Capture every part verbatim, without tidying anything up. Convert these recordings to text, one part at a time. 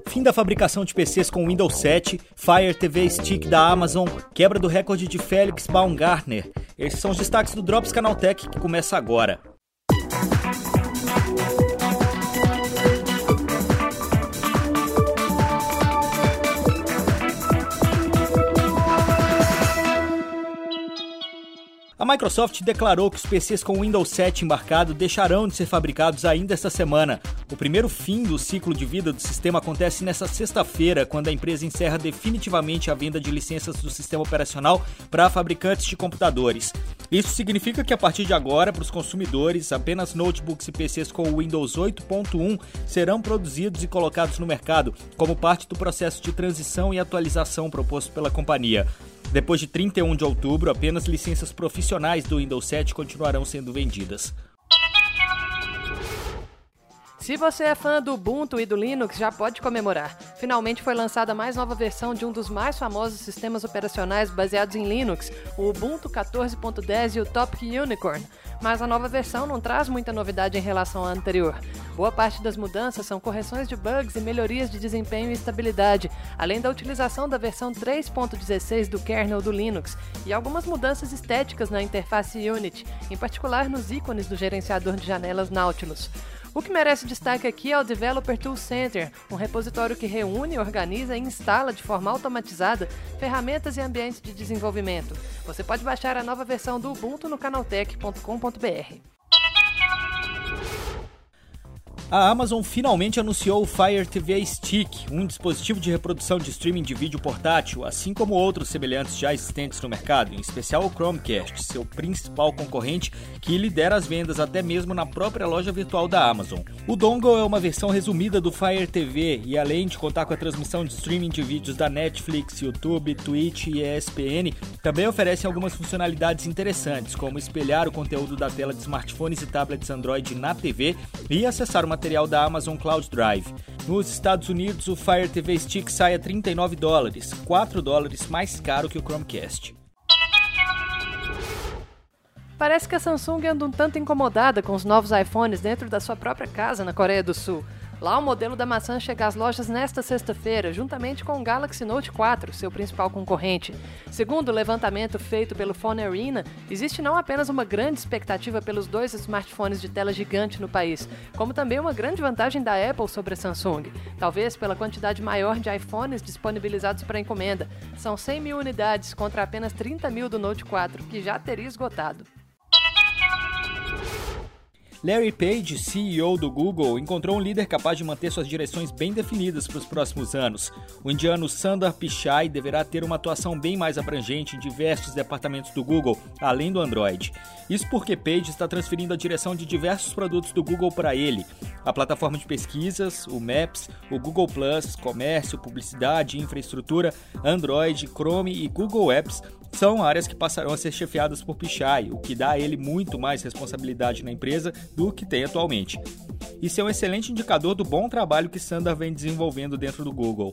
Fim da fabricação de P Cs com Windows sete, Fire T V Stick da Amazon, quebra do recorde de Felix Baumgartner. Esses são os destaques do Drops Canaltech, que começa agora. A Microsoft declarou que os P Cs com Windows sete embarcado deixarão de ser fabricados ainda esta semana. O primeiro fim do ciclo de vida do sistema acontece nesta sexta-feira, quando a empresa encerra definitivamente a venda de licenças do sistema operacional para fabricantes de computadores. Isso significa que a partir de agora, para os consumidores, apenas notebooks e P Cs com o Windows oito ponto um serão produzidos e colocados no mercado, como parte do processo de transição e atualização proposto pela companhia. Depois de trinta e um de outubro, apenas licenças profissionais do Windows sete continuarão sendo vendidas. Se você é fã do Ubuntu e do Linux, já pode comemorar. Finalmente foi lançada a mais nova versão de um dos mais famosos sistemas operacionais baseados em Linux, o Ubuntu quatorze ponto dez e o Topic Unicorn. Mas a nova versão não traz muita novidade em relação à anterior. Boa parte das mudanças são correções de bugs e melhorias de desempenho e estabilidade, além da utilização da versão três ponto dezesseis do kernel do Linux, e algumas mudanças estéticas na interface Unity, em particular nos ícones do gerenciador de janelas Nautilus. O que merece destaque aqui é o Developer Tools Center, um repositório que reúne, organiza e instala de forma automatizada ferramentas e ambientes de desenvolvimento. Você pode baixar a nova versão do Ubuntu no canaltech ponto com ponto b r. A Amazon finalmente anunciou o Fire T V Stick, um dispositivo de reprodução de streaming de vídeo portátil, assim como outros semelhantes já existentes no mercado, em especial o Chromecast, seu principal concorrente, que lidera as vendas até mesmo na própria loja virtual da Amazon. O dongle é uma versão resumida do Fire T V e, além de contar com a transmissão de streaming de vídeos da Netflix, YouTube, Twitch e E S P N, também oferece algumas funcionalidades interessantes, como espelhar o conteúdo da tela de smartphones e tablets Android na T V e acessar uma material da Amazon Cloud Drive. Nos Estados Unidos, o Fire T V Stick sai a trinta e nove dólares, quatro dólares mais caro que o Chromecast. Parece que a Samsung anda um tanto incomodada com os novos iPhones dentro da sua própria casa na Coreia do Sul. Lá, o modelo da maçã chega às lojas nesta sexta-feira, juntamente com o Galaxy Note quatro, seu principal concorrente. Segundo o levantamento feito pelo Phone Arena, existe não apenas uma grande expectativa pelos dois smartphones de tela gigante no país, como também uma grande vantagem da Apple sobre a Samsung, talvez pela quantidade maior de iPhones disponibilizados para encomenda. São cem mil unidades contra apenas trinta mil do Note quatro, que já teria esgotado. Larry Page, C E O do Google, encontrou um líder capaz de manter suas direções bem definidas para os próximos anos. O indiano Sundar Pichai deverá ter uma atuação bem mais abrangente em diversos departamentos do Google, além do Android. Isso porque Page está transferindo a direção de diversos produtos do Google para ele. A plataforma de pesquisas, o Maps, o Google Plus, comércio, publicidade, infraestrutura, Android, Chrome e Google Apps são áreas que passarão a ser chefiadas por Pichai, o que dá a ele muito mais responsabilidade na empresa do que tem atualmente. Isso é um excelente indicador do bom trabalho que Sundar vem desenvolvendo dentro do Google.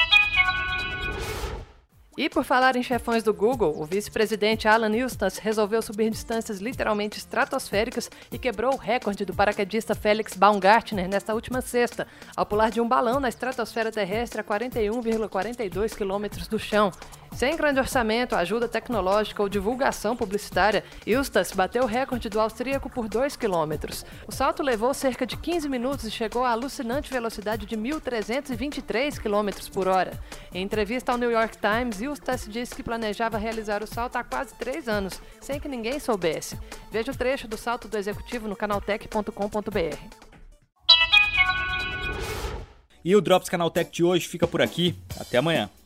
E por falar em chefões do Google, o vice-presidente Alan Eustace resolveu subir distâncias literalmente estratosféricas e quebrou o recorde do paraquedista Felix Baumgartner nesta última sexta, ao pular de um balão na estratosfera terrestre a quarenta e um vírgula quarenta e dois quilômetros do chão. Sem grande orçamento, ajuda tecnológica ou divulgação publicitária, Eustace bateu o recorde do austríaco por dois quilômetros. O salto levou cerca de quinze minutos e chegou à alucinante velocidade de mil trezentos e vinte e três quilômetros por hora. Em entrevista ao New York Times, Eustace disse que planejava realizar o salto há quase três anos, sem que ninguém soubesse. Veja o trecho do salto do executivo no canaltech ponto com ponto b r. E o Drops Canaltech de hoje fica por aqui. Até amanhã.